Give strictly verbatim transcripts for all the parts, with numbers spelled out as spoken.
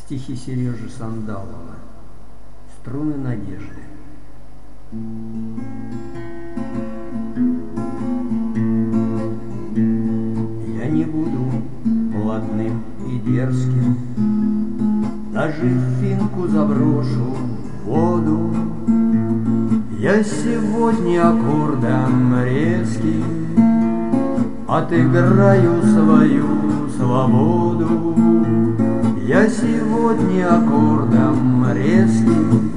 Стихи Сережи Сандалова. Струны надежды. Я не буду плотным и дерзким, даже финку заброшу в воду. Я сегодня аккордом резким отыграю свою свободу. Я сегодня аккордом резким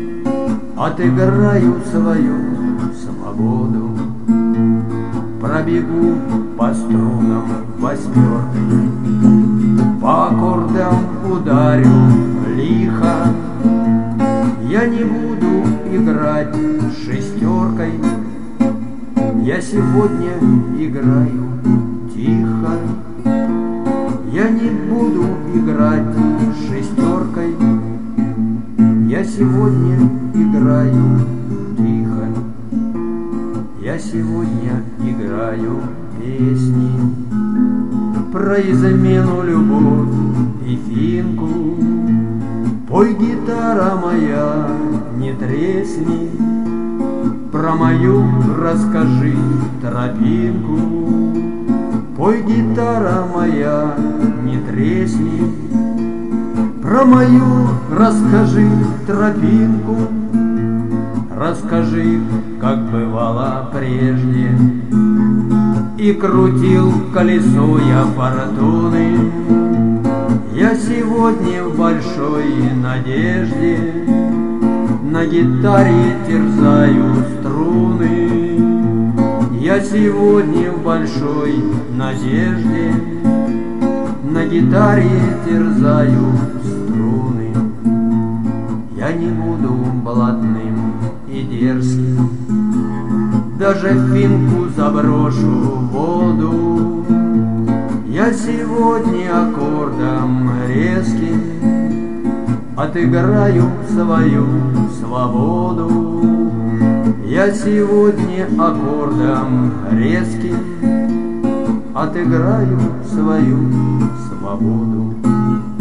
отыграю свою свободу. Пробегу по струнам восьмеркой, по аккордам ударю лихо. Я не буду играть шестеркой, я сегодня играю тихо. Я не буду играть шестеркой, я сегодня играю тихо. Я сегодня играю песни про измену, любовь и финку. Пой, гитара моя, не тресни, про мою расскажи тропинку. Пой, гитара моя, не тресни, про мою расскажи тропинку. Расскажи, как бывало прежде, и крутил колесо я фортуны. Я сегодня в большой надежде на гитаре терзаю струны. Я сегодня в большой надежде на гитаре терзаю струны. Я не буду блатным и дерзким, даже финку заброшу в воду. Я сегодня аккордом резким отыграю свою свободу. Я сегодня аккордом резким отыграю свою свободу.